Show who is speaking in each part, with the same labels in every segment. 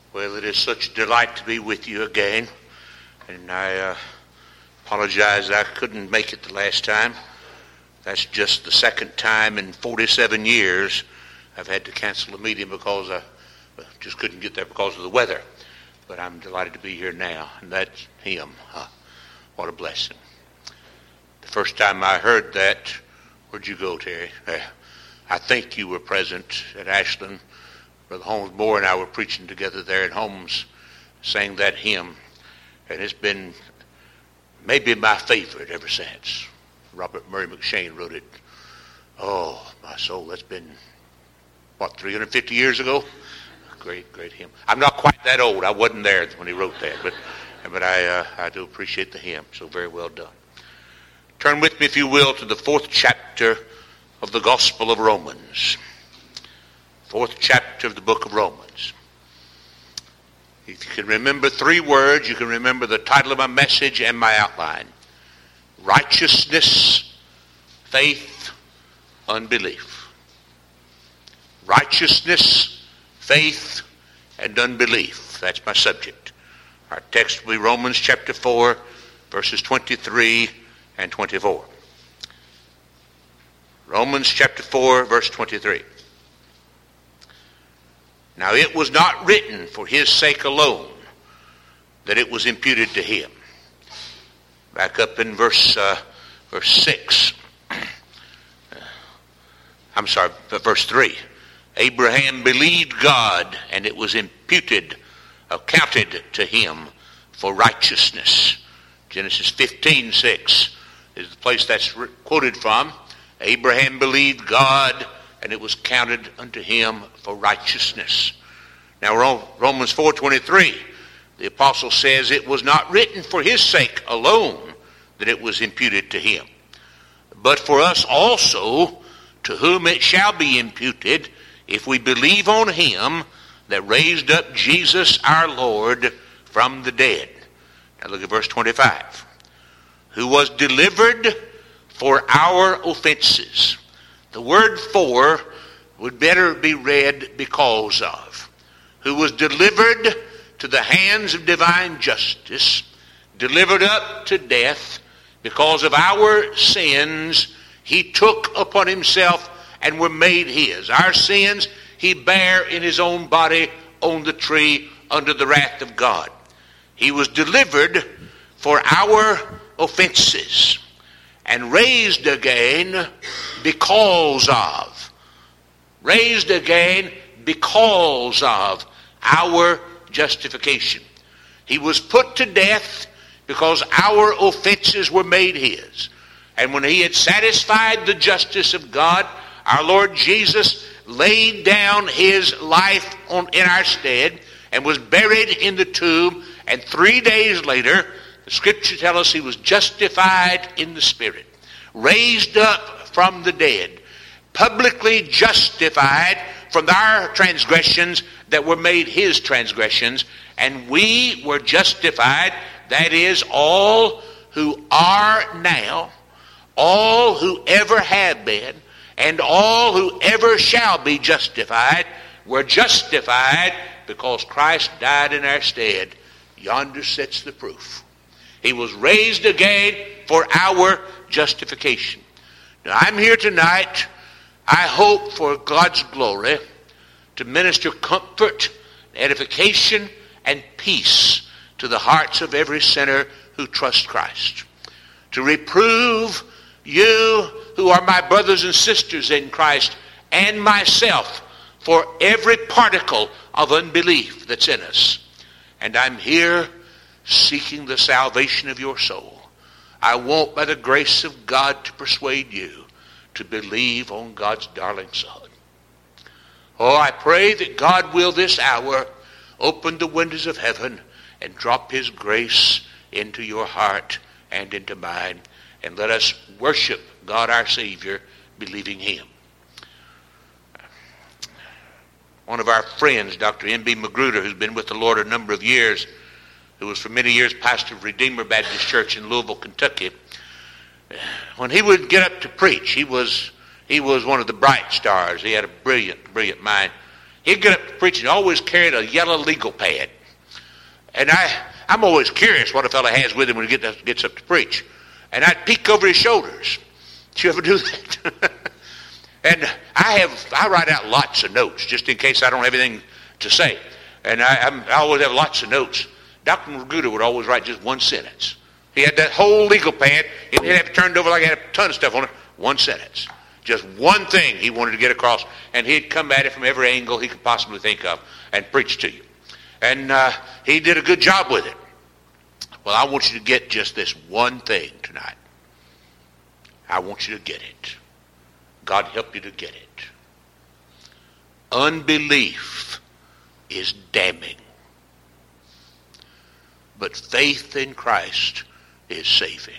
Speaker 1: Well, it is such a delight to be with you again, and I apologize I couldn't make it the last time. That's just the second time in 47 years I've had to cancel a meeting because I just couldn't get there because of the weather. But I'm delighted to be here now, and that's him. What a blessing. The first time I heard that, where'd you go, Terry? I think you were present at Ashland. Brother Holmes Moore and I were preaching together there at Holmes, sang that hymn, and it's been maybe my favorite ever since. Robert Murray McShane wrote it. Oh, my soul, that's been, 350 years ago? Great, great hymn. I'm not quite that old. I wasn't there when he wrote that, but I do appreciate the hymn, so very well done. Turn with me, if you will, to the 4th chapter of the Gospel of Romans. 4th chapter of the book of Romans. If you can remember 3 words, you can remember the title of my message and my outline. Righteousness, faith, unbelief. Righteousness, faith, and unbelief. That's my subject. Our text will be Romans chapter 4, verses 23 and 24. Romans chapter 4, verse 23. Now it was not written for his sake alone that it was imputed to him. Back up in verse 6. Verse 3. Abraham believed God, and it was accounted to him for righteousness. Genesis 15:6 is the place that's quoted from. Abraham believed God, and it was counted unto him for righteousness. Now Romans 4:23, the apostle says it was not written for his sake alone that it was imputed to him, but for us also, to whom it shall be imputed, if we believe on him that raised up Jesus our Lord from the dead. Now look at verse 25. Who was delivered for our offenses. The word for would better be read because of. Who was delivered to the hands of divine justice, delivered up to death because of our sins. He took upon himself and were made his. Our sins he bare in his own body on the tree under the wrath of God. He was delivered for our offenses and raised again because of. Raised again because of our justification. He was put to death because our offenses were made his. And when he had satisfied the justice of God, our Lord Jesus laid down his life in our stead and was buried in the tomb. And 3 days later, the scripture tells us he was justified in the Spirit, raised up from the dead, publicly justified from our transgressions that were made his transgressions, and we were justified, that is, all who are now, all who ever have been, and all who ever shall be justified, were justified because Christ died in our stead. Yonder sits the proof. He was raised again for our justification. Now I'm here tonight, I hope for God's glory, to minister comfort, edification, and peace to the hearts of every sinner who trusts Christ. To reprove you who are my brothers and sisters in Christ and myself for every particle of unbelief that's in us. And I'm here seeking the salvation of your soul. I want, by the grace of God, to persuade you to believe on God's darling Son. Oh, I pray that God will this hour open the windows of heaven and drop his grace into your heart and into mine. And let us worship God our Savior, believing him. One of our friends, Dr. M.B. Magruder, who's been with the Lord a number of years, who was for many years pastor of Redeemer Baptist Church in Louisville, Kentucky, when he would get up to preach, he was one of the bright stars. He had a brilliant mind. He'd get up to preach and always carried a yellow legal pad. And I'm always curious what a fellow has with him when he gets up to preach. And I'd peek over his shoulders. Did you ever do that? And I write out lots of notes just in case I don't have anything to say. And I always have lots of notes. Dr. Magruder would always write just one sentence. He had that whole legal pad. He'd have it turned over like it had a ton of stuff on it. One sentence. Just one thing he wanted to get across. And he'd come at it from every angle he could possibly think of and preach to you. And he did a good job with it. Well, I want you to get just this one thing tonight. I want you to get it. God help you to get it. Unbelief is damning. But faith in Christ is saving.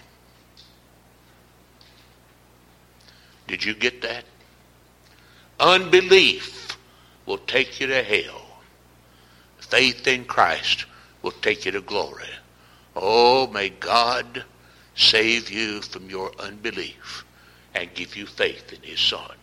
Speaker 1: Did you get that? Unbelief will take you to hell. Faith in Christ will take you to glory. Oh, may God save you from your unbelief and give you faith in his Son.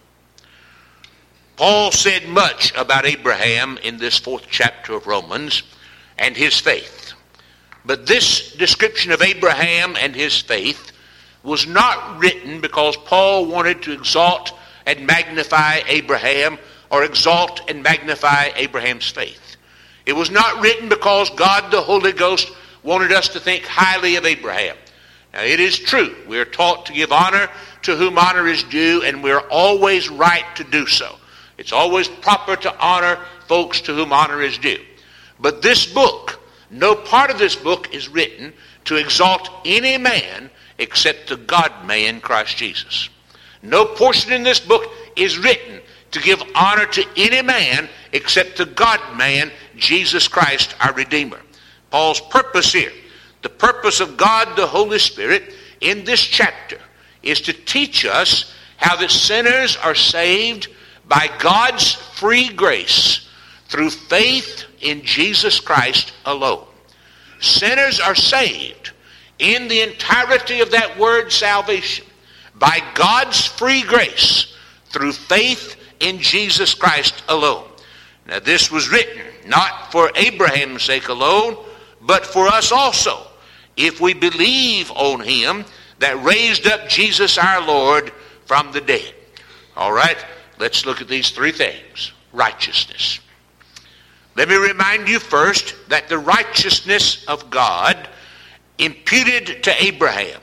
Speaker 1: Paul said much about Abraham in this 4th chapter of Romans and his faith. But this description of Abraham and his faith was not written because Paul wanted to exalt and magnify Abraham or exalt and magnify Abraham's faith. It was not written because God the Holy Ghost wanted us to think highly of Abraham. Now, it is true. We are taught to give honor to whom honor is due, and we're always right to do so. It's always proper to honor folks to whom honor is due. But this book, no part of this book is written to exalt any man except the God-man, Christ Jesus. No portion in this book is written to give honor to any man except the God-man, Jesus Christ, our Redeemer. Paul's purpose here, the purpose of God the Holy Spirit in this chapter, is to teach us how that sinners are saved by God's free grace through faith in Jesus Christ alone. Sinners are saved in the entirety of that word salvation by God's free grace through faith in Jesus Christ alone. Now, this was written not for Abraham's sake alone, but for us also, if we believe on him that raised up Jesus our Lord from the dead. All right, let's look at these 3 things. Righteousness. Let me remind you first that the righteousness of God imputed to Abraham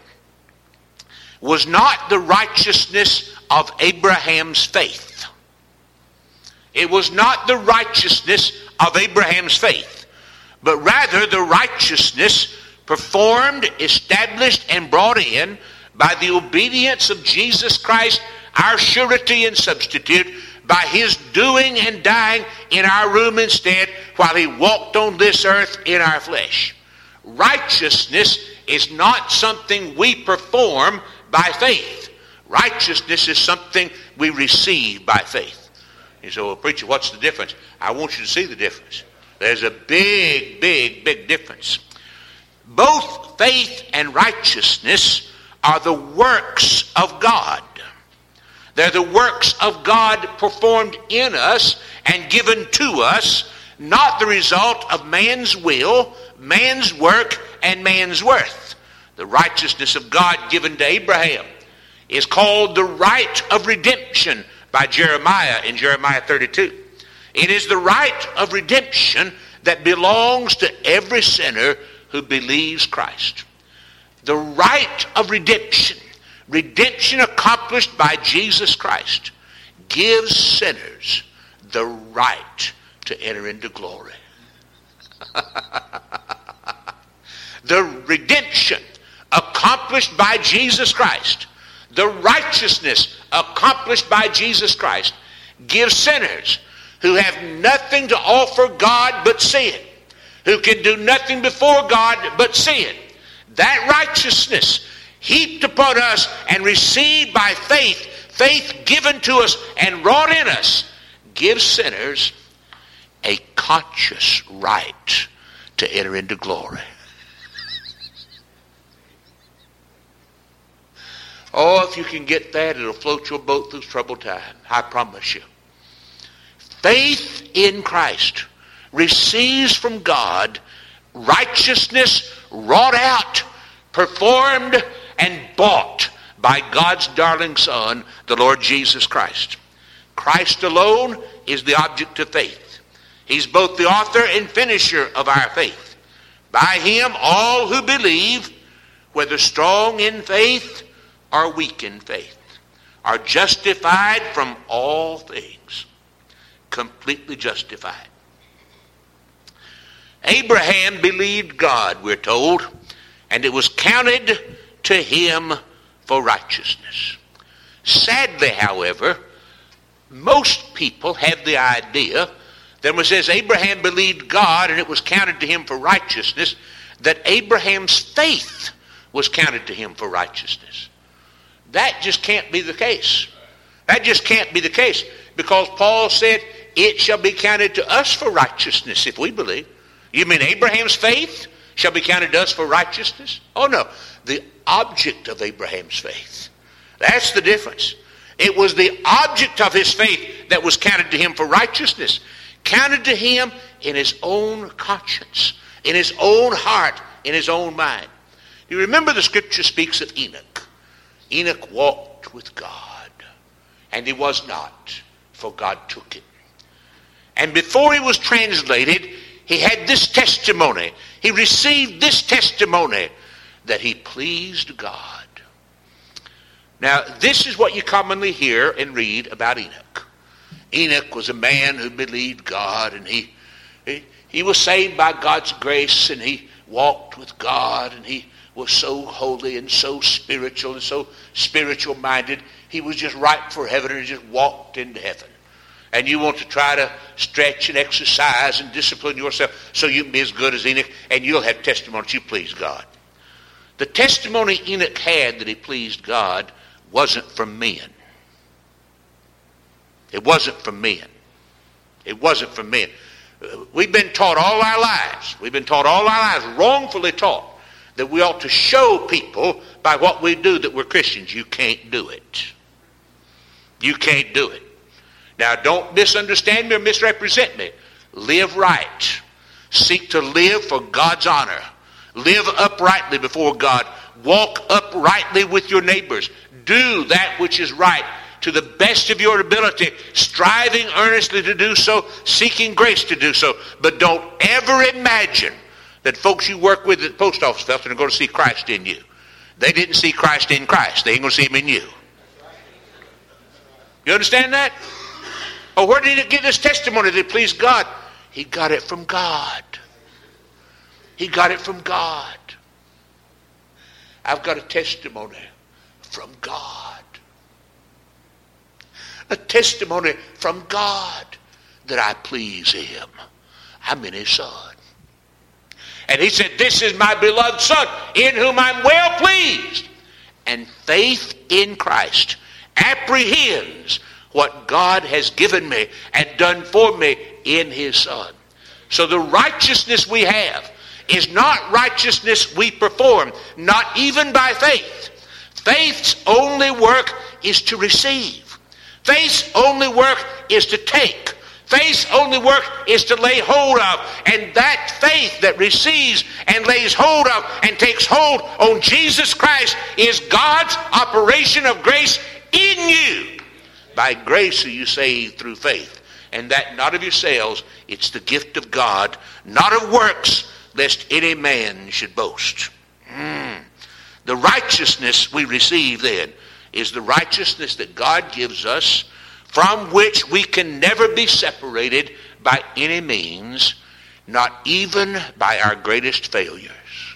Speaker 1: was not the righteousness of Abraham's faith. It was not the righteousness of Abraham's faith, but rather the righteousness performed, established, and brought in by the obedience of Jesus Christ, our surety and substitute, by his doing and dying in our room instead while he walked on this earth in our flesh. Righteousness is not something we perform by faith. Righteousness is something we receive by faith. You say, well, preacher, what's the difference? I want you to see the difference. There's a big, big, big difference. Both faith and righteousness are the works of God. They're the works of God performed in us and given to us, not the result of man's will, man's work, and man's worth. The righteousness of God given to Abraham is called the right of redemption by Jeremiah in Jeremiah 32. It is the right of redemption that belongs to every sinner who believes Christ. The right of redemption, redemption accomplished by Jesus Christ, gives sinners the right to enter into glory. The redemption accomplished by Jesus Christ, the righteousness accomplished by Jesus Christ, gives sinners who have nothing to offer God but sin, who can do nothing before God but sin, that righteousness heaped upon us and received by faith, faith given to us and wrought in us, gives sinners a conscious right to enter into glory. Oh, if you can get that, it'll float your boat through troubled time. I promise you. Faith in Christ receives from God righteousness wrought out, performed, and bought by God's darling Son, the Lord Jesus Christ. Christ alone is the object of faith. He's both the author and finisher of our faith. By him, all who believe, whether strong in faith or weak in faith, are justified from all things. Completely justified. Abraham believed God, we're told, and it was counted to him for righteousness. Sadly, however, most people have the idea that when it says Abraham believed God and it was counted to him for righteousness, that Abraham's faith was counted to him for righteousness. That just can't be the case. That just can't be the case, because Paul said it shall be counted to us for righteousness if we believe. You mean Abraham's faith shall be counted to us for righteousness? Oh no, the object of Abraham's faith. That's the difference. It was the object of his faith that was counted to him for righteousness. Counted to him in his own conscience, in his own heart, in his own mind. You remember the scripture speaks of Enoch. Enoch walked with God, and he was not, for God took him. And before he was translated, he had this testimony. He received this testimony that he pleased God. Now, this is what you commonly hear and read about Enoch. Enoch was a man who believed God, and he was saved by God's grace, and he walked with God, and he was so holy and so spiritual and so spiritual minded. He was just ripe for heaven, and he just walked into heaven. And you want to try to stretch and exercise and discipline yourself so you can be as good as Enoch, and you'll have testimony that you please God. The testimony Enoch had that he pleased God wasn't from men. It wasn't from men. It wasn't from men. We've been taught all our lives, wrongfully taught, that we ought to show people by what we do that we're Christians. You can't do it. You can't do it. Now, don't misunderstand me or misrepresent me. Live right. Seek to live for God's honor. Live uprightly before God. Walk uprightly with your neighbors. Do that which is right to the best of your ability, striving earnestly to do so, seeking grace to do so. But don't ever imagine that folks you work with at the post office, fellas, are going to see Christ in you. They didn't see Christ in Christ. They ain't going to see him in you. You understand that? Oh, where did he get this testimony that it pleased God? He got it from God. He got it from God. I've got a testimony from God. A testimony from God that I please him. I'm in his Son. And he said, this is my beloved Son, in whom I'm well pleased. And faith in Christ apprehends what God has given me and done for me in his Son. So the righteousness we have is not righteousness we perform, not even by faith. Faith's only work is to receive. Faith's only work is to take. Faith's only work is to lay hold of. And that faith that receives and lays hold of and takes hold on Jesus Christ is God's operation of grace in you. By grace are you saved through faith. And that not of yourselves, it's the gift of God, not of works, lest any man should boast. The righteousness we receive then is the righteousness that God gives us, from which we can never be separated by any means, not even by our greatest failures.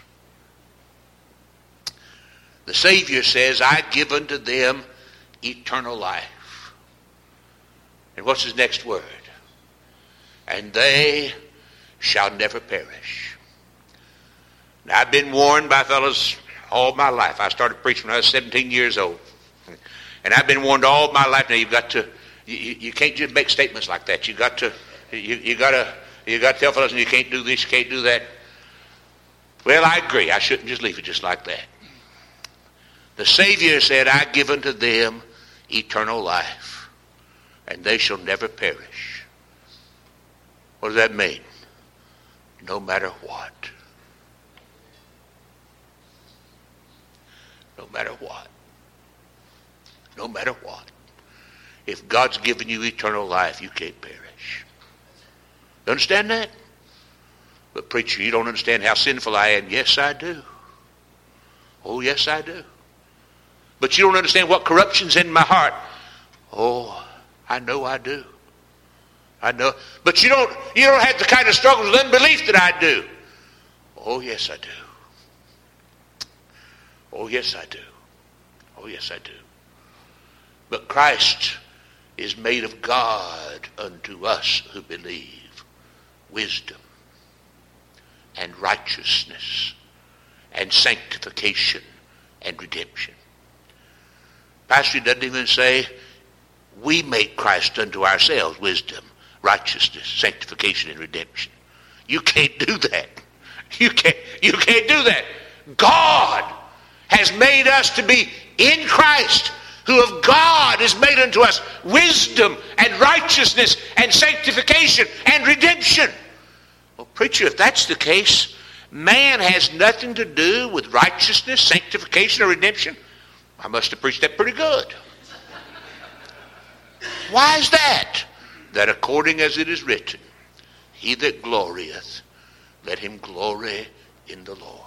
Speaker 1: The Savior says, I give unto them eternal life. And what's his next word? And they shall never perish. Now, I've been warned by fellows all my life. I started preaching when I was 17 years old. And I've been warned all my life. Now, you've got to, you can't just make statements like that. You got to tell fellows, you can't do this, you can't do that. Well, I agree. I shouldn't just leave it just like that. The Savior said, I give unto them eternal life, and they shall never perish. What does that mean? No matter what. No matter what. No matter what. If God's given you eternal life, you can't perish. You understand that? But preacher, you don't understand how sinful I am. Yes, I do. Oh, yes, I do. But you don't understand what corruption's in my heart. Oh, I know I do. I know. But you don't have the kind of struggles with unbelief that I do. Oh, yes, I do. Oh, yes, I do. Oh, yes, I do. But Christ is made of God unto us who believe wisdom and righteousness and sanctification and redemption. Pastor doesn't even say we make Christ unto ourselves wisdom, righteousness, sanctification, and redemption. You can't do that. You can't do that. God has made us to be in Christ, who of God is made unto us wisdom and righteousness and sanctification and redemption. Well, preacher, if that's the case, man has nothing to do with righteousness, sanctification, or redemption. I must have preached that pretty good. Why is that? That according as it is written, he that glorieth, let him glory in the Lord.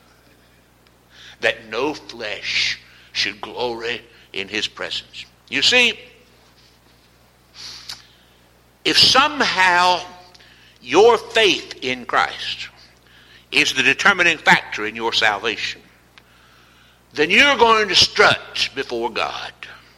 Speaker 1: That no flesh should glory in his presence. You see, if somehow your faith in Christ is the determining factor in your salvation, then you're going to strut before God.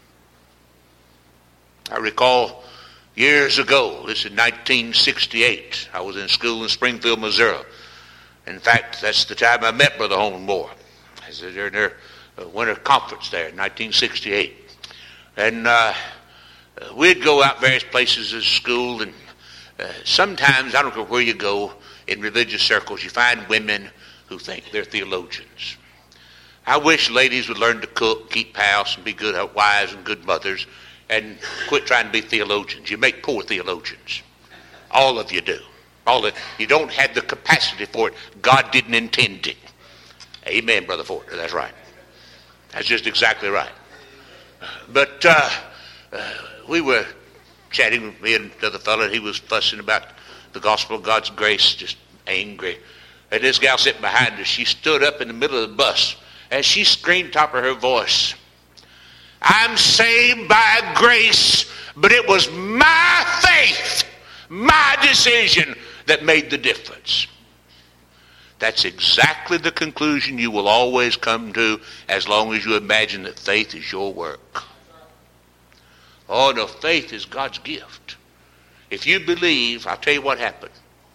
Speaker 1: I recall years ago, this is 1968, I was in school in Springfield, Missouri. In fact, that's the time I met Brother Holman Moore. I was in their winter conference there in 1968. And we'd go out various places as school, and sometimes, I don't care where you go, in religious circles, you find women who think they're theologians. I wish ladies would learn to cook, keep house, and be good wives and good mothers, and quit trying to be theologians. You make poor theologians. All of you do. You don't have the capacity for it. God didn't intend it. Amen, Brother Ford. That's right. That's just exactly right. But we were chatting with me and another fellow, and he was fussing about the gospel of God's grace, just angry. And this gal sitting behind us, she stood up in the middle of the bus, and she screamed top of her voice, I'm saved by grace, but it was my faith, my decision that made the difference. That's exactly the conclusion you will always come to as long as you imagine that faith is your work. Oh no, faith is God's gift. If you believe, I'll tell you what happened.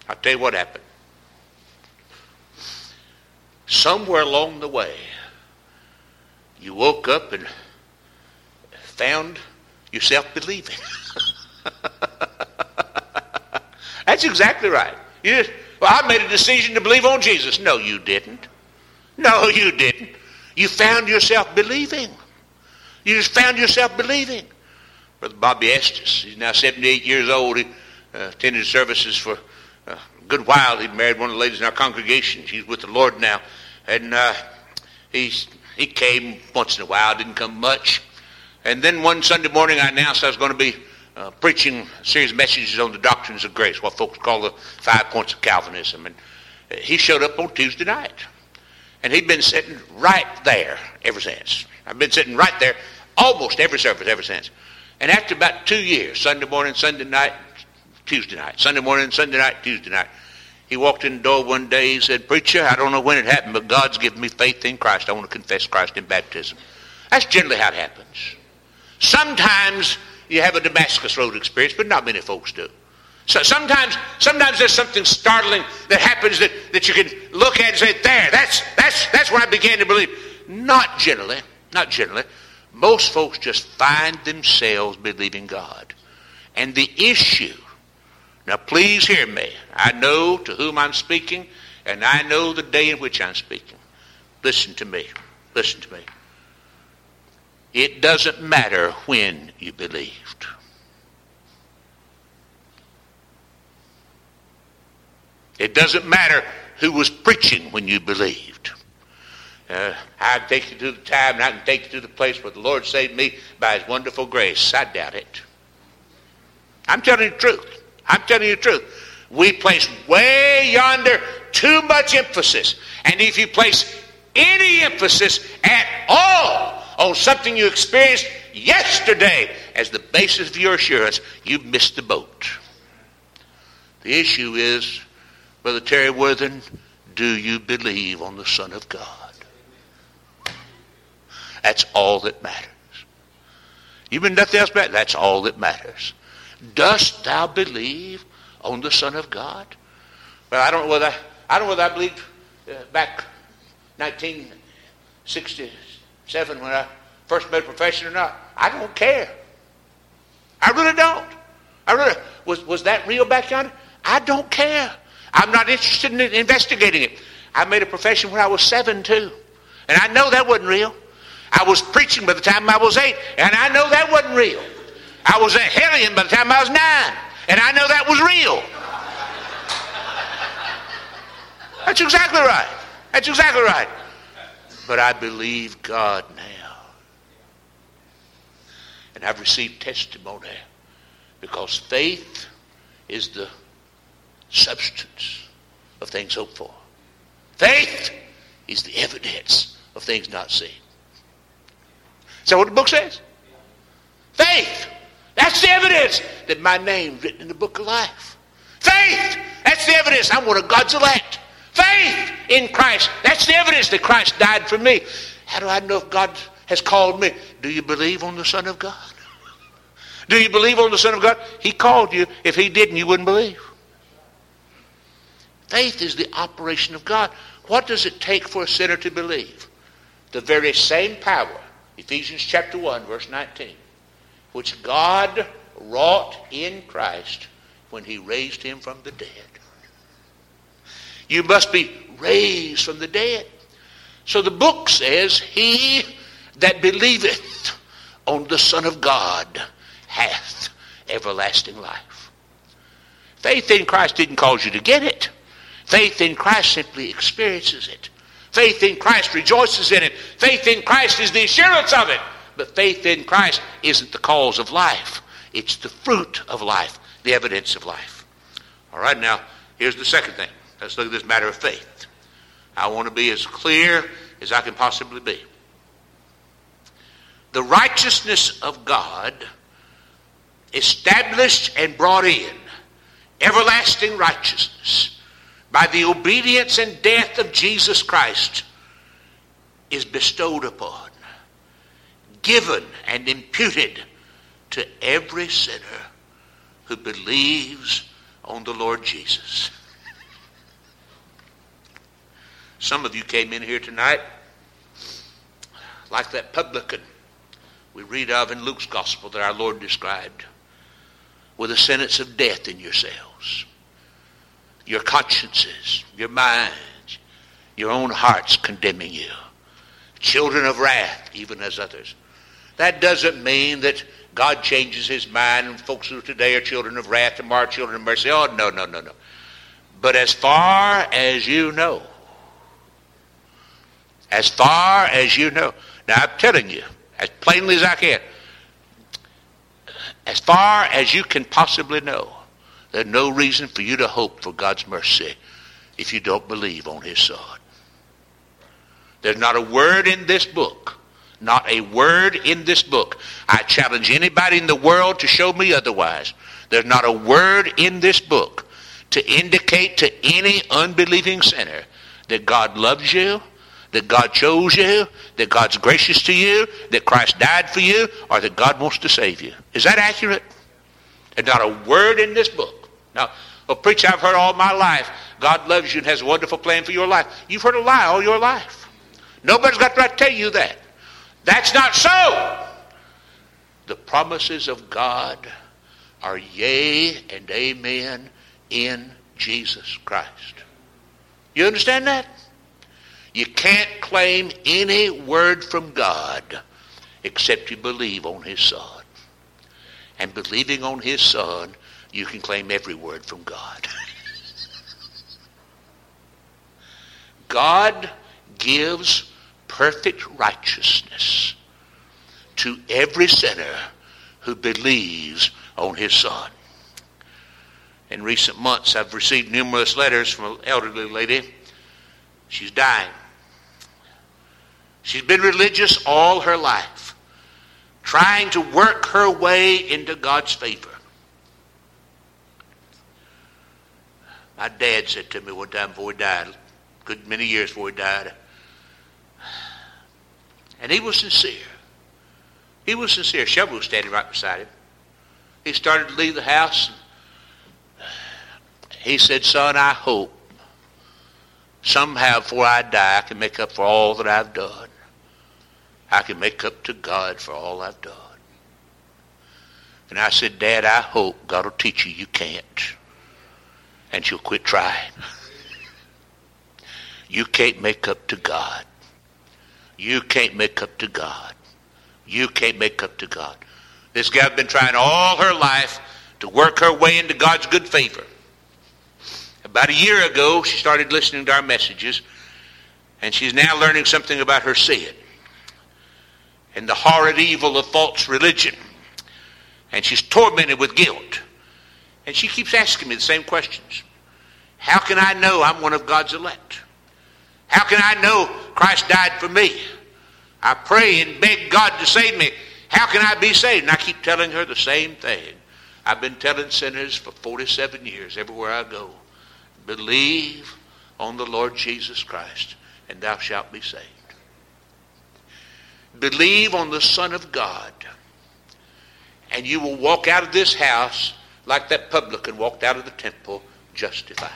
Speaker 1: Somewhere along the way, you woke up and found yourself believing. That's exactly right. I made a decision to believe on Jesus. No, you didn't. You found yourself believing. You just found yourself believing. Brother Bobby Estes, he's now 78 years old. He attended services for a good while. He married one of the ladies in our congregation. She's with the Lord now. And he came once in a while, didn't come much. And then one Sunday morning I announced I was going to be preaching a series of messages on the doctrines of grace, what folks call the 5 points of Calvinism. And he showed up on Tuesday night. And he'd been sitting right there ever since. I've been sitting right there almost every service ever since. And after about 2 years, Sunday morning, Sunday night, Tuesday night, Sunday morning, Sunday night, Tuesday night, he walked in the door one day. He said, Preacher, I don't know when it happened, but God's given me faith in Christ. I want to confess Christ in baptism. That's generally how it happens. Sometimes you have a Damascus Road experience, but not many folks do. So sometimes there's something startling that happens that you can look at and say, that's when I began to believe. Not generally. Most folks just find themselves believing God. And the issue, now please hear me. I know to whom I'm speaking, and I know the day in which I'm speaking. Listen to me. It doesn't matter when you believed. It doesn't matter who was preaching when you believed. I can take you to the time and I can take you to the place where the Lord saved me by his wonderful grace. I doubt it. I'm telling you the truth. I'm telling you the truth. We place way yonder too much emphasis. And if you place any emphasis at all on something you experienced yesterday as the basis of your assurance, you've missed the boat. The issue is, Brother Terry Worthen, do you believe on the Son of God? That's all that matters. You've been nothing else but that's all that matters. Dost thou believe on the Son of God? Well, I don't know whether I believed back 1967 when I first made a profession or not. I don't care. I really don't. Was that real back yonder? I don't care. I'm not interested in investigating it. I made a profession when I was 7 too. And I know that wasn't real. I was preaching by the time I was 8. And I know that wasn't real. I was a hellion by the time I was 9. And I know that was real. That's exactly right. That's exactly right. But I believe God now. And I've received testimony because faith is the substance of things hoped for. Faith is the evidence of things not seen. Is that what the book says? Faith. That's the evidence that my name's written in the book of life. Faith. That's the evidence I'm one of God's elect. Faith in Christ. That's the evidence that Christ died for me. How do I know if God has called me? Do you believe on the Son of God? Do you believe on the Son of God? He called you. If he didn't, you wouldn't believe. Faith is the operation of God. What does it take for a sinner to believe? The very same power, Ephesians chapter 1, verse 19, which God wrought in Christ when he raised him from the dead. You must be raised from the dead. So the book says, he that believeth on the Son of God hath everlasting life. Faith in Christ didn't cause you to get it. Faith in Christ simply experiences it. Faith in Christ rejoices in it. Faith in Christ is the assurance of it. But faith in Christ isn't the cause of life. It's the fruit of life, the evidence of life. All right, now, here's the second thing. Let's look at this matter of faith. I want to be as clear as I can possibly be. The righteousness of God, established and brought in, everlasting righteousness, by the obedience and death of Jesus Christ, is bestowed upon, given and imputed to every sinner who believes on the Lord Jesus. Some of you came in here tonight like that publican we read of in Luke's gospel that our Lord described, with a sentence of death in yourselves. Your consciences, your minds, your own hearts condemning you. Children of wrath, even as others. That doesn't mean that God changes his mind and folks who today are children of wrath, tomorrow are children of mercy. Oh, no. But as far as you know, now I'm telling you, as plainly as I can, as far as you can possibly know, there's no reason for you to hope for God's mercy if you don't believe on his Son. There's not a word in this book, not a word in this book. I challenge anybody in the world to show me otherwise. There's not a word in this book to indicate to any unbelieving sinner that God loves you, that God chose you, that God's gracious to you, that Christ died for you, or that God wants to save you. Is that accurate? There's not a word in this book. Now, a preacher I've heard all my life, God loves you and has a wonderful plan for your life. You've heard a lie all your life. Nobody's got the right to tell you that. That's not so. The promises of God are yea and amen in Jesus Christ. You understand that? You can't claim any word from God except you believe on his Son. And believing on his Son, you can claim every word from God. God gives perfect righteousness to every sinner who believes on his Son. In recent months, I've received numerous letters from an elderly lady. She's dying. She's been religious all her life, trying to work her way into God's favor. My dad said to me one time before he died, a good many years before he died, and he was sincere. He was sincere. Shelby was standing right beside him. He started to leave the house. He said, "Son, I hope somehow before I die I can make up for all that I've done. I can make up to God for all I've done." And I said, "Dad, I hope God will teach you can't. And you'll quit trying. You can't make up to God. You can't make up to God. You can't make up to God." This gal's been trying all her life to work her way into God's good favor. About a year ago, she started listening to our messages, and she's now learning something about her sin and the horrid evil of false religion. And she's tormented with guilt. And she keeps asking me the same questions. How can I know I'm one of God's elect? How can I know Christ died for me? I pray and beg God to save me. How can I be saved? And I keep telling her the same thing I've been telling sinners for 47 years everywhere I go. Believe on the Lord Jesus Christ, and thou shalt be saved. Believe on the Son of God, and you will walk out of this house like that publican walked out of the temple, justified.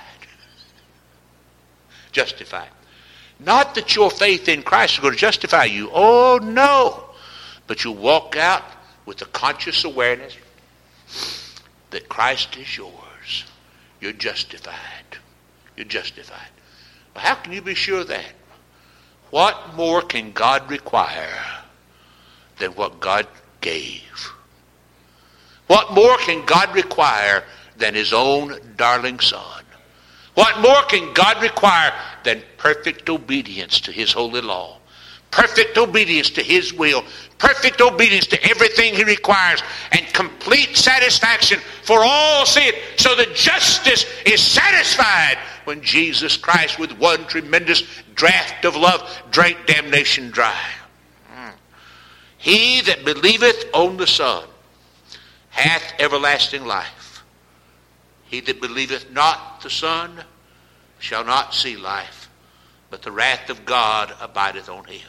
Speaker 1: Justified. Not that your faith in Christ is going to justify you. Oh, no. But you'll walk out with the conscious awareness that Christ is yours. You're justified. You're justified. Well, how can you be sure of that? What more can God require than what God gave? What more can God require than his own darling Son? What more can God require than perfect obedience to his holy law? Perfect obedience to his will. Perfect obedience to everything he requires. And complete satisfaction for all sin. So that justice is satisfied when Jesus Christ, with one tremendous draught of love, drank damnation dry. He that believeth on the Son hath everlasting life. He that believeth not the Son shall not see life, but the wrath of God abideth on him.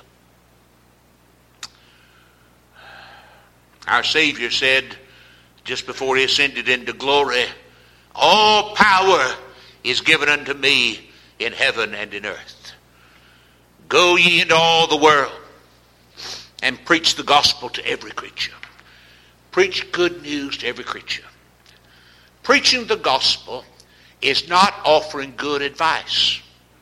Speaker 1: Our Savior said, just before he ascended into glory, all power is given unto me in heaven and in earth. Go ye into all the world and preach the gospel to every creature. Preach good news to every creature. Preaching the gospel is not offering good advice.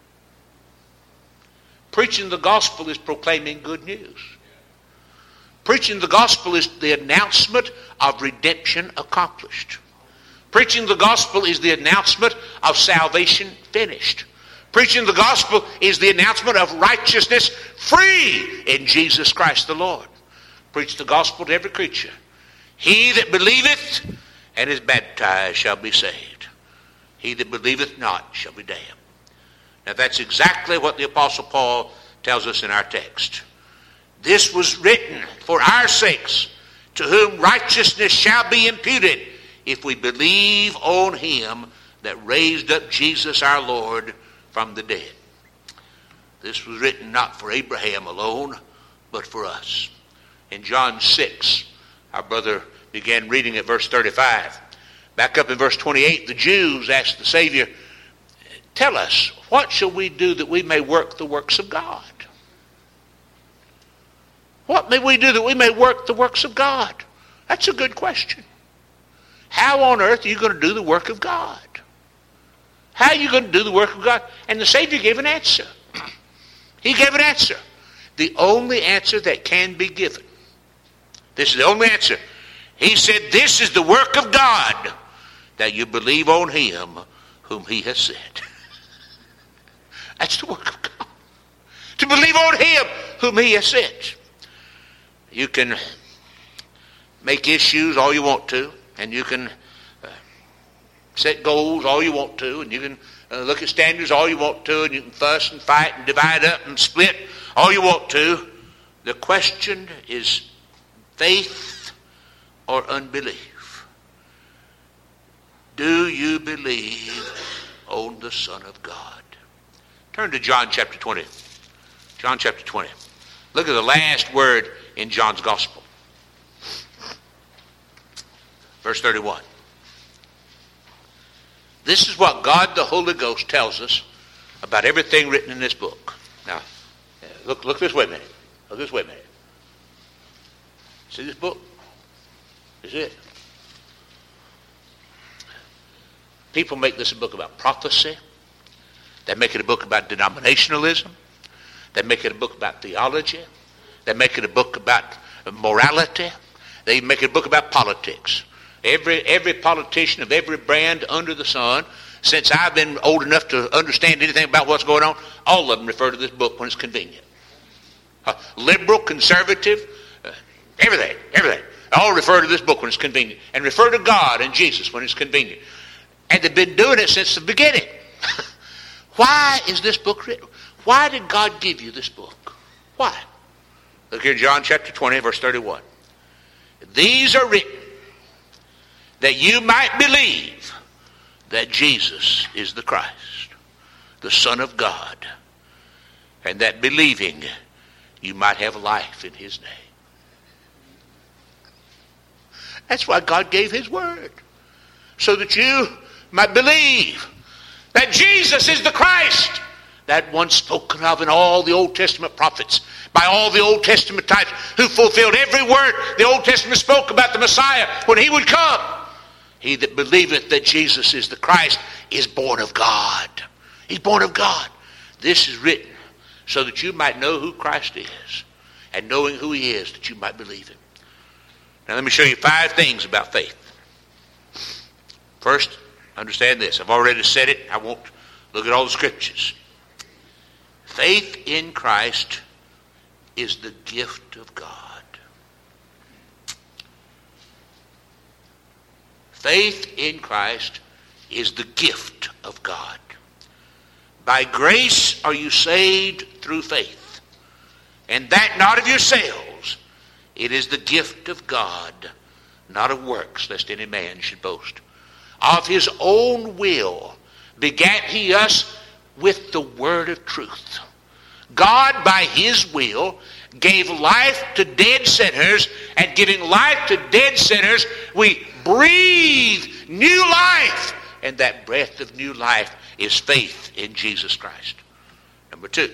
Speaker 1: Preaching the gospel is proclaiming good news. Preaching the gospel is the announcement of redemption accomplished. Preaching the gospel is the announcement of salvation finished. Preaching the gospel is the announcement of righteousness free in Jesus Christ the Lord. Preach the gospel to every creature. He that believeth and is baptized shall be saved. He that believeth not shall be damned. Now that's exactly what the Apostle Paul tells us in our text. This was written for our sakes, to whom righteousness shall be imputed if we believe on him that raised up Jesus our Lord from the dead. This was written not for Abraham alone, but for us. In John 6, our brother began reading at verse 35. Back up in verse 28, the Jews asked the Savior, "Tell us, what shall we do that we may work the works of God?" What may we do that we may work the works of God? That's a good question. How on earth are you going to do the work of God? How are you going to do the work of God? And the Savior gave an answer. He gave an answer. The only answer that can be given. This is the only answer. He said, "This is the work of God, that you believe on him whom he has sent." That's the work of God. to believe on him whom he has sent. You can make issues all you want to, and you can set goals all you want to, and you can look at standards all you want to, and you can fuss and fight and divide up and split all you want to. The question is faith or unbelief. Do you believe on the Son of God? Turn to John chapter 20. John chapter 20. Look at the last word in John's gospel. Verse 31. This is what God the Holy Ghost tells us about everything written in this book. Now, look this way a minute. Look this way a minute. See this book? Is it? People make this a book about prophecy. They make it a book about denominationalism. They make it a book about theology. They make it a book about morality. They make it a book about politics. Every politician of every brand under the sun, since I've been old enough to understand anything about what's going on, all of them refer to this book when it's convenient. Liberal, conservative, everything. All refer to this book when it's convenient. And refer to God and Jesus when it's convenient. And they've been doing it since the beginning. Why is this book written? Why did God give you this book? Why? Look here, John chapter 20, verse 31. These are written that you might believe that Jesus is the Christ, the Son of God, and that believing you might have life in his name. That's why God gave his word, so that you might believe that Jesus is the Christ, that one spoken of in all the Old Testament prophets, by all the Old Testament types, who fulfilled every word the Old Testament spoke about the Messiah when he would come. He that believeth that Jesus is the Christ is born of God. He's born of God. This is written so that you might know who Christ is, and knowing who he is, that you might believe him. Now let me show you 5 things about faith. First, understand this. I've already said it. I won't look at all the scriptures. Faith in Christ is the gift of God. Faith in Christ is the gift of God. By grace are you saved through faith, and that not of yourselves. It is the gift of God, not of works, lest any man should boast. Of his own will begat he us with the word of truth. God, by his will, gave life to dead sinners, and giving life to dead sinners, we breathe new life. And that breath of new life is faith in Jesus Christ. Number 2,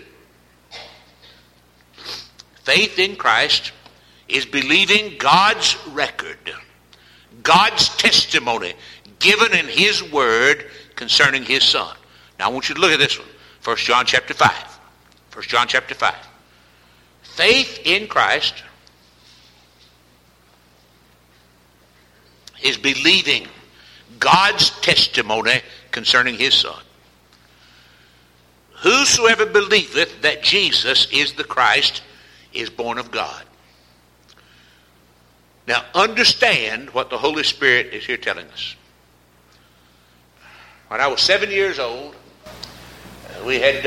Speaker 1: faith in Christ is believing God's record, God's testimony given in his word concerning his Son. Now I want you to look at this one. 1 John chapter 5. 1 John chapter 5. Faith in Christ is believing God's testimony concerning his Son. Whosoever believeth that Jesus is the Christ is born of God. Now understand what the Holy Spirit is here telling us. When I was 7 years old, we had,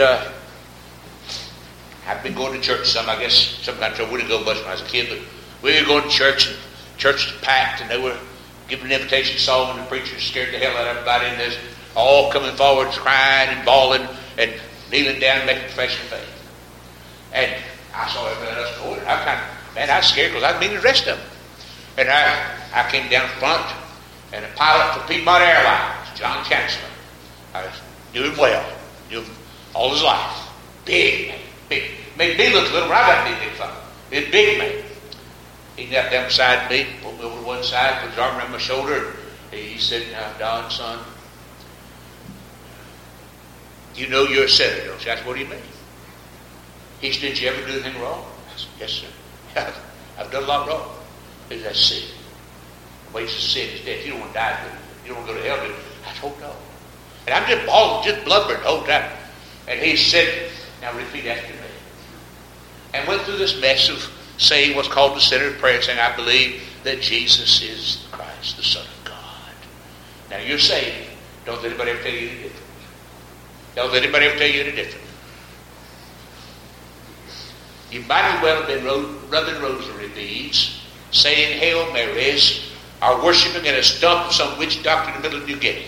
Speaker 1: I've been going to church some, I guess sometimes I wouldn't go much when I was a kid, but we were going to church, and church was packed, and they were giving an invitation song, and the preacher scared the hell out of everybody, and there's all coming forward, crying and bawling, and kneeling down and making profession of faith. And I saw everybody else going, and I was scared because I was meeting the rest of them. And I came down front, and a pilot for Piedmont Airlines, John Chancellor. I knew him well, knew him all his life. Big man, big. Made me look little, but I got to be big fella. He's a big man. He knelt down beside me, pulled me over to one side, put his arm around my shoulder, and he said, "Now, Don, son, you know you're a sinner, don't you?" I said, "What do you mean?" He said, "Did you ever do anything wrong?" I said, "Yes, sir. I've done a lot wrong." He said, "That's sin. The wages of sin is death. You don't want to die, you don't want to go to hell, do you?" I said, "Oh, no." And I'm just bawling, just blubbering the whole time. And he said, "Now repeat after me. and went through this mess of saying what's called the sinner's prayer, saying, I believe that Jesus is the Christ, the Son of God. Now you're saved. Don't let anybody ever tell you any different. Don't let anybody ever tell you any different. You might as well have been rubbing rosary beads, saying Hail Marys, or worshiping at a stump of some witch doctor in the middle of New Guinea.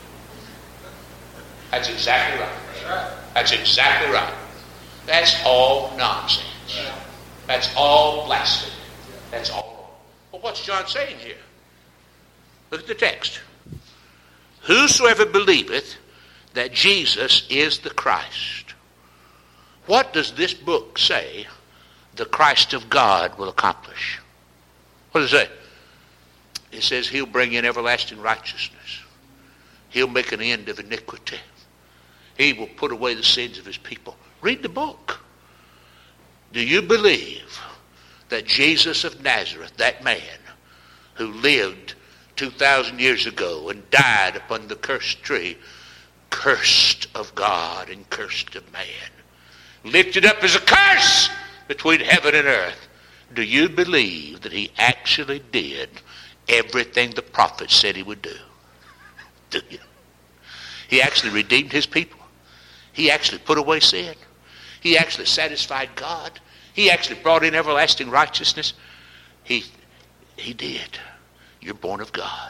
Speaker 1: That's exactly right. That's exactly right. That's all nonsense. That's all blasphemy. That's all wrong. Well, what's John saying here? Look at the text. Whosoever believeth that Jesus is the Christ. What does this book say the Christ of God will accomplish? What does it say? It says he'll bring in everlasting righteousness. He'll make an end of iniquity. He will put away the sins of his people. Read the book. Do you believe that Jesus of Nazareth, that man who lived 2,000 years ago and died upon the cursed tree, cursed of God and cursed of man, lifted up as a curse between heaven and earth, do you believe that he actually did everything the prophet said he would do? Do you? He actually redeemed his people. He actually put away sin. He actually satisfied God. He actually brought in everlasting righteousness. He did. You're born of God.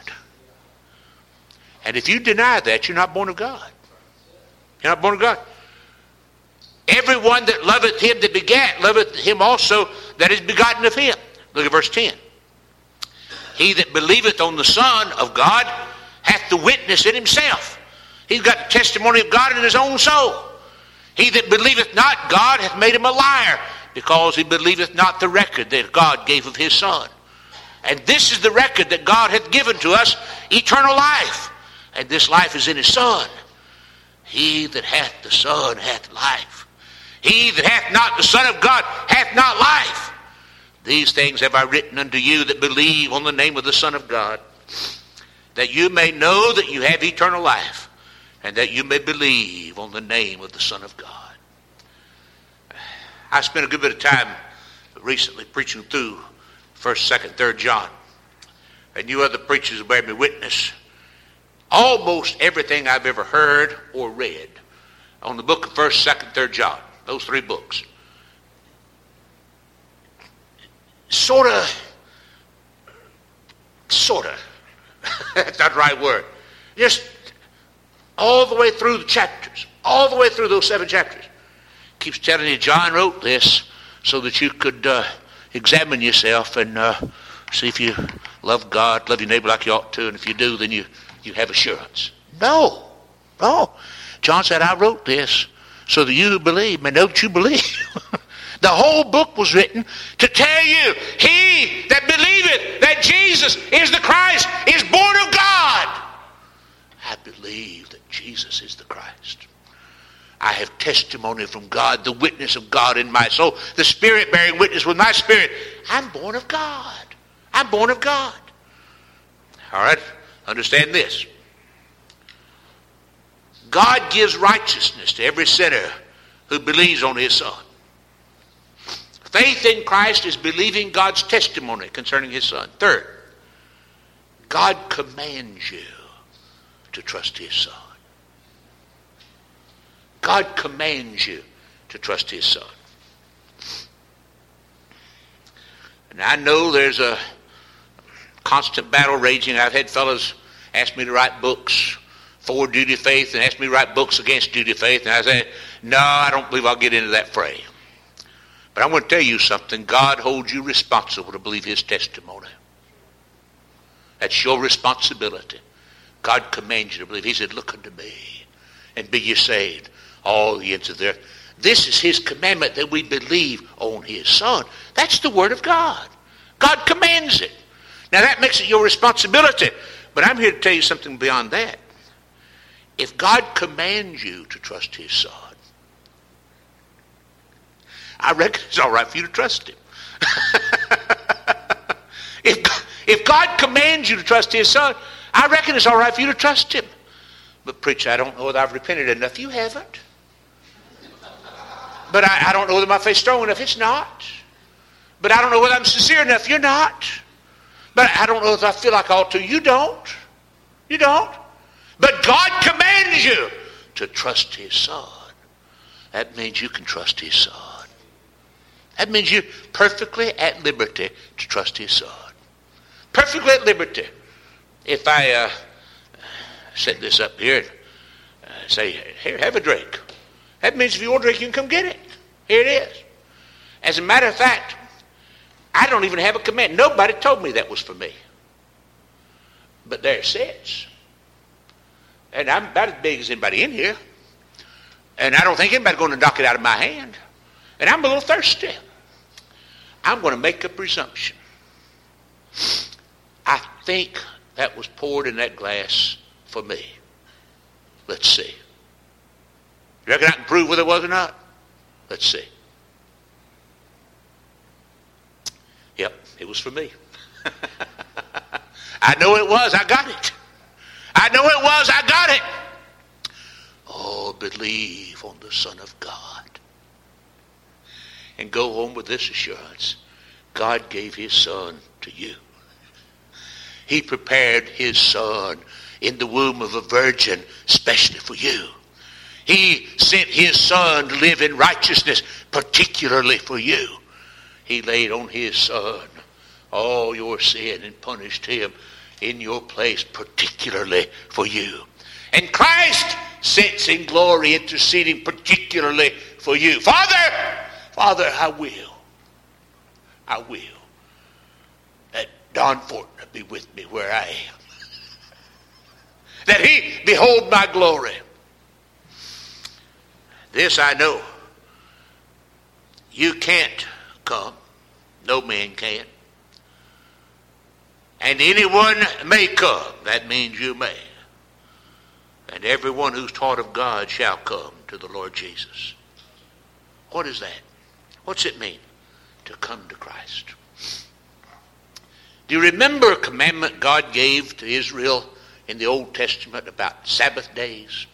Speaker 1: And if you deny that, you're not born of God. You're not born of God. Everyone that loveth him that begat, loveth him also that is begotten of him. Look at verse 10. He that believeth on the Son of God hath the witness in himself. He's got the testimony of God in his own soul. He that believeth not God hath made him a liar, because he believeth not the record that God gave of his Son. And this is the record that God hath given to us, eternal life. And this life is in his Son. He that hath the Son hath life. He that hath not the Son of God hath not life. These things have I written unto you that believe on the name of the Son of God, that you may know that you have eternal life, and that you may believe on the name of the Son of God. I spent a good bit of time recently preaching through 1st, 2nd, 3rd John. And you other preachers bear me witness. Almost everything I've ever heard or read on the book of 1st, 2nd, 3rd John, those three books, sort of, that's not the right word, just all the way through the chapters, all the way through those 7 chapters, keeps telling you John wrote this so that you could examine yourself and see if you love God, love your neighbor like you ought to, and if you do, then you have assurance. No. John said, I wrote this so that you who believe may know that you believe. The whole book was written to tell you, he that believeth that Jesus is the Christ is born of God. I believe that Jesus is the Christ. I have testimony from God, the witness of God in my soul, the Spirit bearing witness with my spirit. I'm born of God. I'm born of God. All right, understand this. God gives righteousness to every sinner who believes on his Son. Faith in Christ is believing God's testimony concerning his Son. Third, God commands you to trust his Son. God commands you to trust his Son. And I know there's a constant battle raging. I've had fellows ask me to write books for duty of faith and ask me to write books against duty of faith. And I say, no, I don't believe I'll get into that fray. But I'm going to tell you something. God holds you responsible to believe his testimony. That's your responsibility. God commands you to believe. He said, look unto me and be ye saved, all the ends of the earth. This is his commandment, that we believe on his Son. That's the word of God. God commands it. Now that makes it your responsibility. But I'm here to tell you something beyond that. If God commands you to trust his Son, I reckon it's all right for you to trust him. If God commands you to trust his Son, I reckon it's all right for you to trust him. But preacher, I don't know whether I've repented enough. You haven't. but I don't know whether my faith's strong enough. It's not. But I don't know whether I'm sincere enough. You're not. But I don't know if I feel like I ought to. You don't. You don't. But God commands you to trust his Son. That means you can trust his Son. That means you're perfectly at liberty to trust his Son. Perfectly at liberty. If I set this up here and say, here, have a drink. That means if you want a drink, you can come get it. Here it is. As a matter of fact, I don't even have a command. Nobody told me that was for me. But there it sits. And I'm about as big as anybody in here. And I don't think anybody's going to knock it out of my hand. And I'm a little thirsty. I'm going to make a presumption. I think that was poured in that glass for me. Let's see. You reckon I can prove whether it was or not? Let's see. Yep, it was for me. I know it was. I got it. I know it was. I got it. Oh, believe on the Son of God. And go home with this assurance. God gave his Son to you. He prepared his Son in the womb of a virgin specially for you. He sent his Son to live in righteousness particularly for you. He laid on his Son all your sin and punished him in your place particularly for you. And Christ sits in glory interceding particularly for you. Father, I will that Don Fortner be with me where I am. That he behold my glory. This I know. You can't come. No man can. And anyone may come. That means you may. And everyone who's taught of God shall come to the Lord Jesus. What is that? What's it mean to come to Christ? Do you remember a commandment God gave to Israel in the Old Testament about Sabbath days?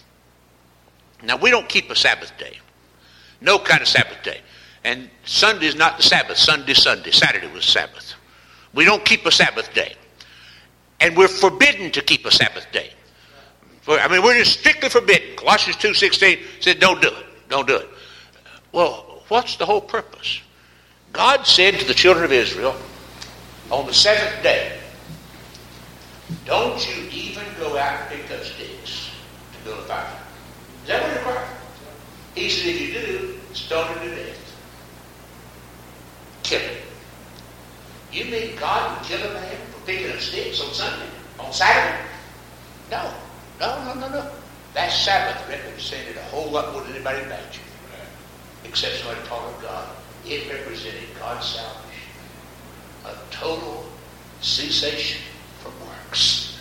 Speaker 1: Now, we don't keep a Sabbath day. No kind of Sabbath day. And Sunday is not the Sabbath. Sunday's Sunday. Saturday was Sabbath. We don't keep a Sabbath day. And we're forbidden to keep a Sabbath day. We're just strictly forbidden. Colossians 2:16 said, don't do it. Don't do it. Well, what's the whole purpose? God said to the children of Israel, on the seventh day, don't you even go out and pick up sticks to build a fire. Is that what it requires? He said, if you do, stone him to death. Kill him. You mean God would kill a man for picking up sticks on Sunday? On Saturday? No. That Sabbath represented a whole lot more than anybody imagined. Except somebody taught of God. It represented God's salvation. A total cessation from works.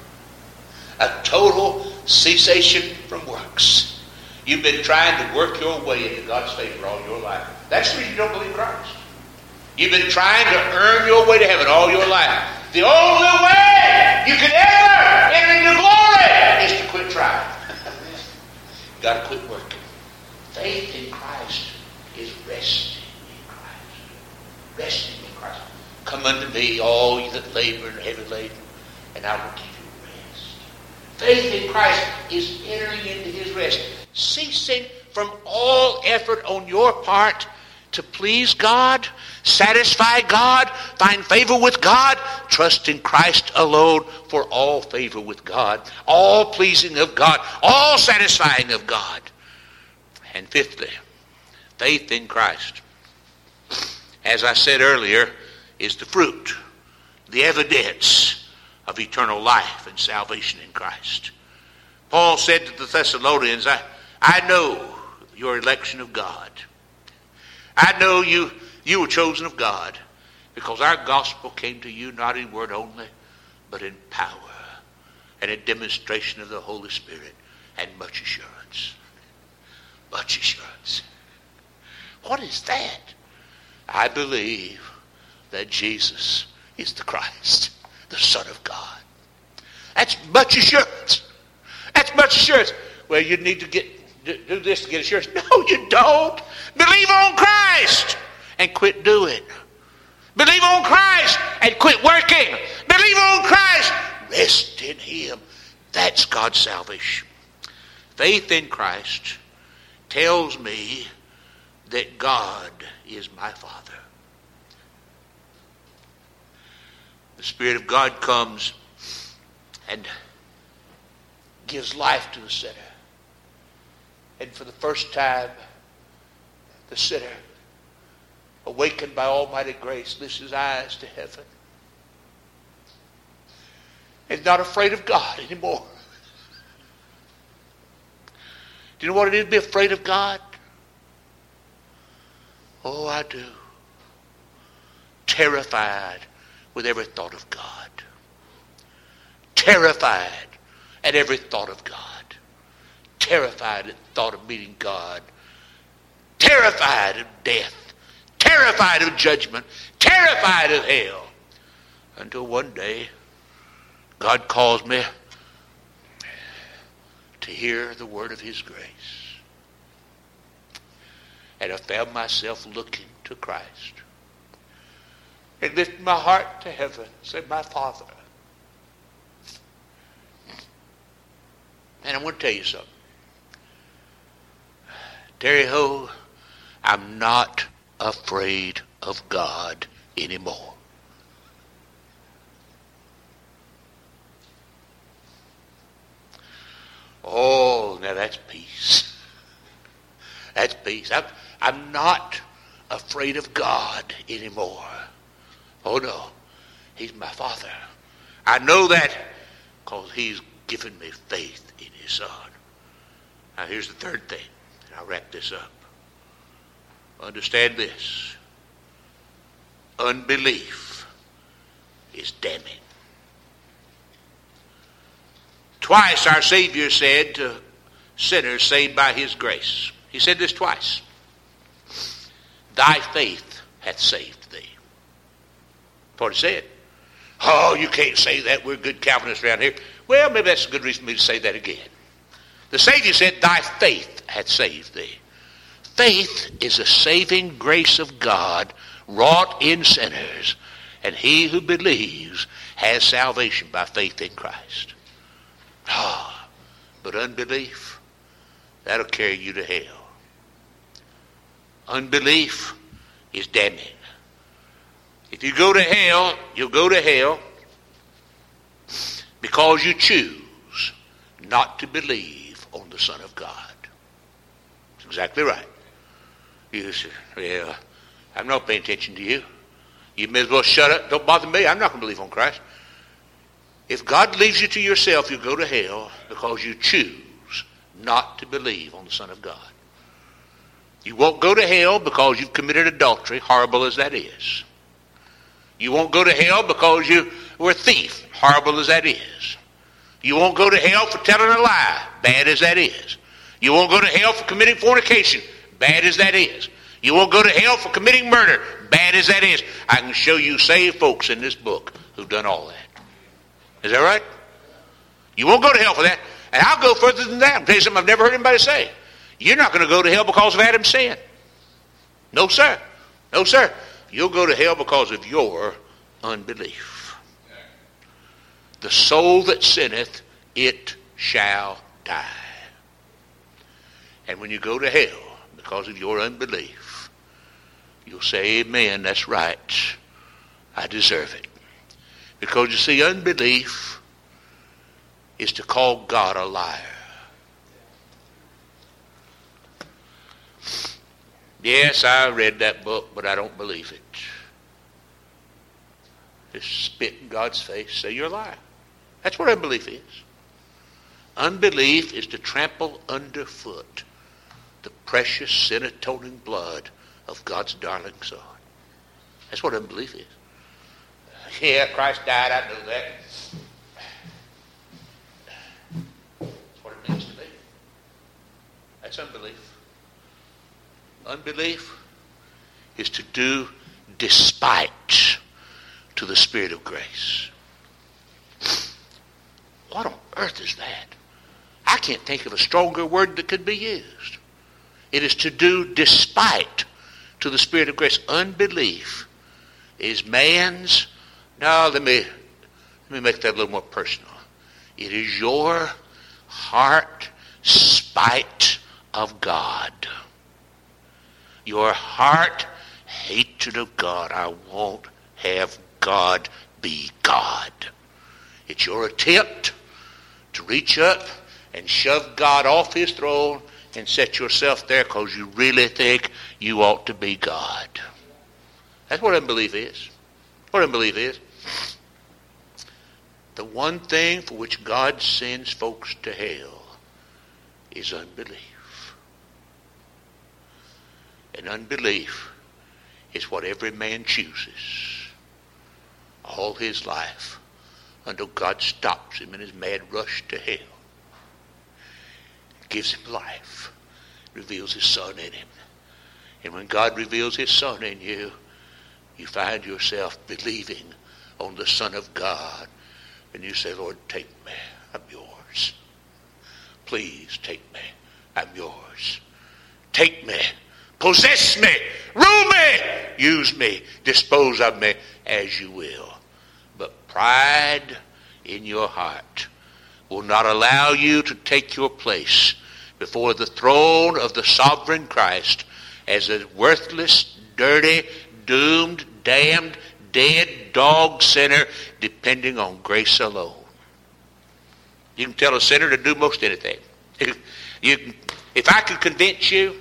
Speaker 1: A total cessation from works. You've been trying to work your way into God's favor all your life. That's the reason you don't believe Christ. You've been trying to earn your way to heaven all your life. The only way you can ever enter into glory is to quit trying. You've got to quit working. Faith in Christ is resting in Christ. Resting in Christ. Come unto me, all ye that labor and are heavy laden, and I will give you rest. Faith in Christ is entering into his rest. Ceasing from all effort on your part to please God, satisfy God, find favor with God, trust in Christ alone for all favor with God, all pleasing of God, all satisfying of God. And fifthly, faith in Christ, as I said earlier, is the fruit, the evidence of eternal life and salvation in Christ. Paul said to the Thessalonians, I know your election of God. I know you were chosen of God because our gospel came to you not in word only, but in power and a demonstration of the Holy Spirit and much assurance. Much assurance. What is that? I believe that Jesus is the Christ, the Son of God. That's much assurance. That's much assurance. Well, you need to get do this to get assurance. No, you don't. Believe on Christ and quit doing. Believe on Christ and quit working. Believe on Christ. Rest in Him. That's God's salvation. Faith in Christ tells me that God is my Father. The Spirit of God comes and gives life to the sinner. And for the first time, the sinner, awakened by almighty grace, lifts his eyes to heaven. And not afraid of God anymore. Do you know what it is to be afraid of God? Oh, I do. Terrified with every thought of God. Terrified at every thought of God. Terrified at the thought of meeting God. Terrified of death. Terrified of judgment. Terrified of hell. Until one day, God calls me to hear the word of His grace. And I found myself looking to Christ. And lifted my heart to heaven. Said, my Father. And I want to tell you something. Terry Ho, I'm not afraid of God anymore. Oh, now that's peace. That's peace. I'm not afraid of God anymore. Oh no, He's my Father. I know that because He's given me faith in His Son. Now here's the third thing, and I'll wrap this up. Understand this. Unbelief is damning. Twice our Savior said to sinners saved by His grace. He said this twice. Thy faith hath saved thee. That's what He said. Oh, you can't say that. We're good Calvinists around here. Well, maybe that's a good reason for me to say that again. The Savior said, thy faith hath saved thee. Faith is a saving grace of God wrought in sinners, and he who believes has salvation by faith in Christ. Ah, but unbelief, that'll carry you to hell. Unbelief is damning. If you go to hell, you'll go to hell because you choose not to believe on the Son of God. That's exactly right. You say, well, I'm not paying attention to you. You may as well shut up. Don't bother me. I'm not going to believe on Christ. If God leaves you to yourself, you'll go to hell because you choose not to believe on the Son of God. You won't go to hell because you've committed adultery, horrible as that is. You won't go to hell because you were a thief, horrible as that is. You won't go to hell for telling a lie, bad as that is. You won't go to hell for committing fornication, bad as that is. You won't go to hell for committing murder, bad as that is. I can show you saved folks in this book who've done all that. Is that right? You won't go to hell for that. And I'll go further than that. I'll tell you something I've never heard anybody say. You're not going to go to hell because of Adam's sin. No, sir. No, sir. You'll go to hell because of your unbelief. The soul that sinneth, it shall die. And when you go to hell because of your unbelief, you'll say, amen, that's right. I deserve it. Because you see, unbelief is to call God a liar. Yes, I read that book, but I don't believe it. Just spit in God's face, say you're a liar. That's what unbelief is. Unbelief is to trample underfoot the precious sin-atoning blood of God's darling Son. That's what unbelief is. Yeah, Christ died, I know that. That's what it means to me. That's unbelief. Unbelief is to do despite to the Spirit of grace. What on earth is that? I can't think of a stronger word that could be used. It is to do despite to the Spirit of grace. Unbelief is man's. Now let me make that a little more personal. It is your heart spite of God. Your heart hatred of God. I won't have God be God. It's your attempt to reach up and shove God off his throne and set yourself there because you really think you ought to be God. That's what unbelief is. What unbelief is. The one thing for which God sends folks to hell is unbelief. And unbelief is what every man chooses all his life until God stops him in his mad rush to hell. Gives him life. Reveals his Son in him. And when God reveals his Son in you, you find yourself believing on the Son of God. And you say, Lord, take me. I'm yours. Please take me. I'm yours. Take me. Possess me. Rule me. Use me. Dispose of me as you will. But pride in your heart will not allow you to take your place before the throne of the sovereign Christ as a worthless, dirty, doomed, damned, dead dog sinner depending on grace alone. You can tell a sinner to do most anything. If I could convince you,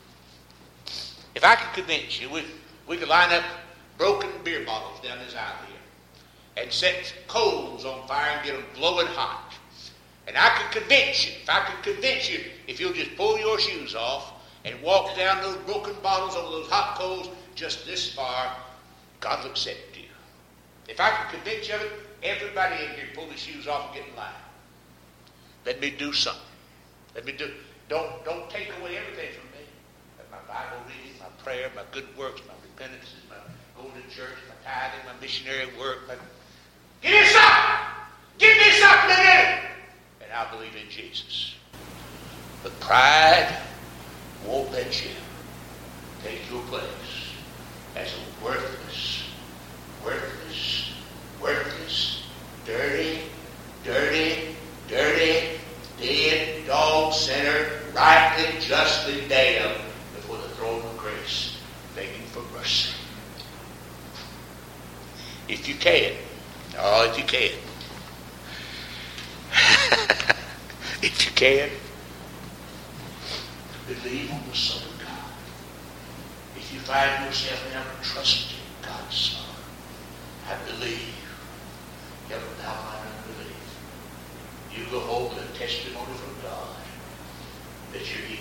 Speaker 1: we could line up broken beer bottles down this aisle here and set coals on fire and get them glowing hot. And I could convince you, if you'll just pull your shoes off and walk down those broken bottles over those hot coals just this far, God will accept you. If I could convince you of it, everybody in here pull their shoes off and get in line. Let me do something. Don't take away everything from me. My Bible reading, my prayer, my good works, my repentances, my going to church, my tithing, my missionary work. Give me something! Give me something in it! And I'll believe in Jesus. But pride won't let you take your place as a worthless, dirty, dead dog sinner, rightly, justly damned before the throne of grace, begging for mercy. If you can. If you can. If you can, believe on the Son of God. If you find yourself now trusting God's Son, I believe. Never thou mine unbelief. You go hold the testimony from God that you're